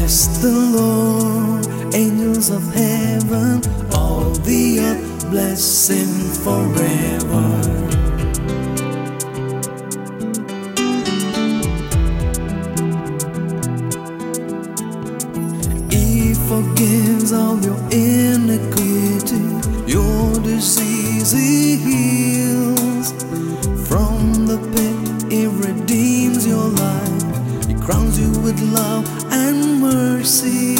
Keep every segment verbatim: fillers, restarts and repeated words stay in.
Bless the Lord, angels of heaven, all the earth bless him forever. He forgives all your iniquity, your disease he heals. From the pit he redeems your life, he crowns you with love and mercy.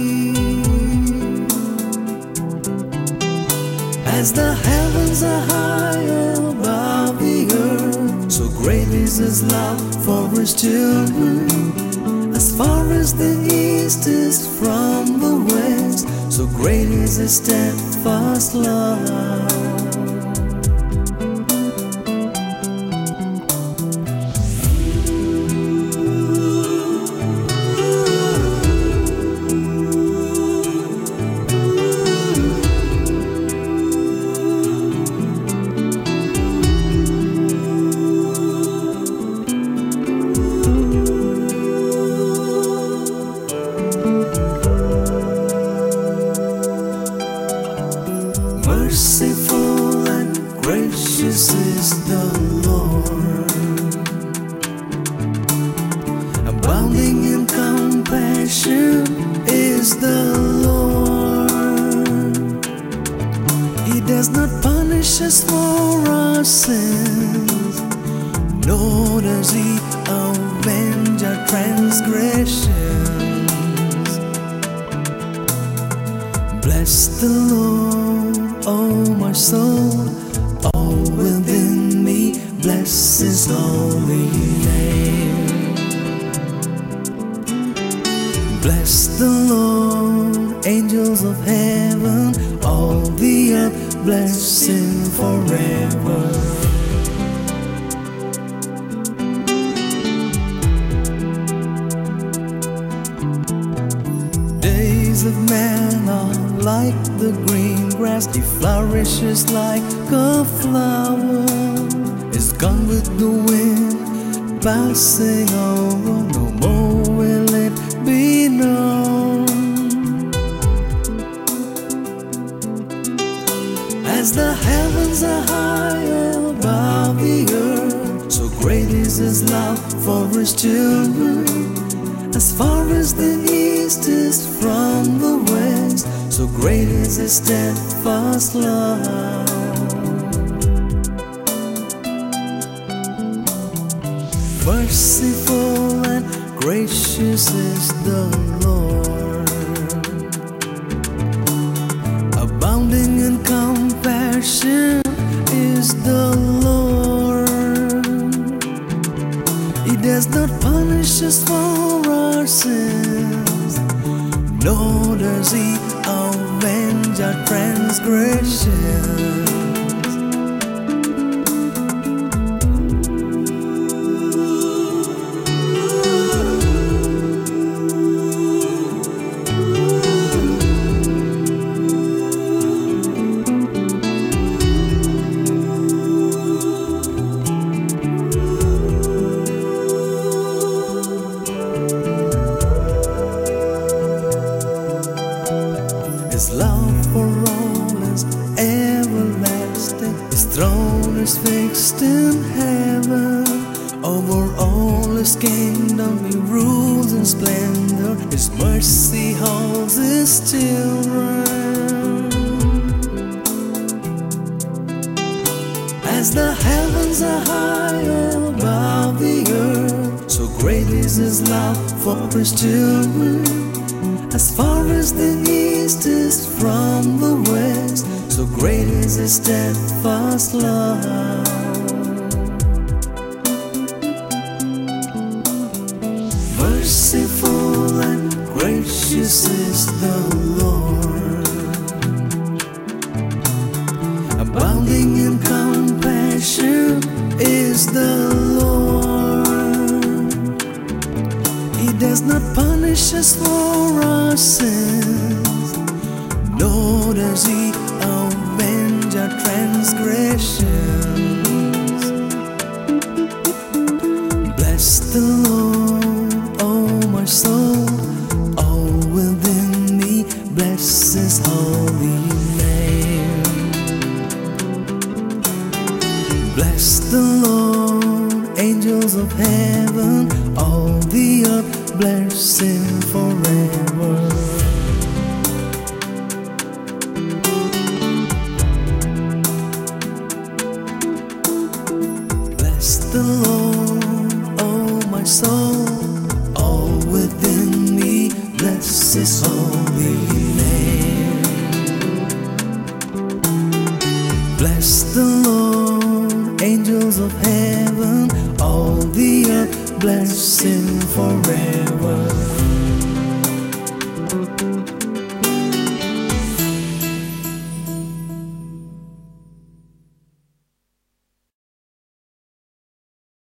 As the heavens are high above the earth, so great is his love for his children. As far as the east is from the west, so great is his steadfast love. Merciful and gracious is the Lord, abounding in compassion is the Lord. He does not punish us for our sins, nor does he avenge our transgressions. Bless the Lord, oh my soul, all within me, bless his holy name. Bless the Lord, angels of heaven, all the earth bless him forever. Days of man are like the green grass, he flourishes like a flower. Is gone with the wind, passing over, no more will it be known. As the heavens are high above the earth, so great is his love for his children. As far as the east is from the west, so great is his steadfast love. Merciful and gracious is the Lord, abounding in compassion is the Lord. He does not punish us for our sins, nor does he avenge our transgressions. His love for all is everlasting, his throne is fixed in heaven. Over all his kingdom he rules in splendor, his mercy holds his children. As the heavens are high above the earth, so great is his love for his children. As far as the east is from the west, so great is his steadfast love. Merciful and gracious is the Lord, abounding in compassion is the Lord. He does not punish us for our sins, nor does he avenge our transgressions. Bless the Lord, oh my soul, all Bless the Lord, angels of heaven, all the earth, bless Him forever. Bless the Lord, oh my soul, all within me, bless His holy name. Bless the Lord, angels of heaven, all the earth, bless Him forever.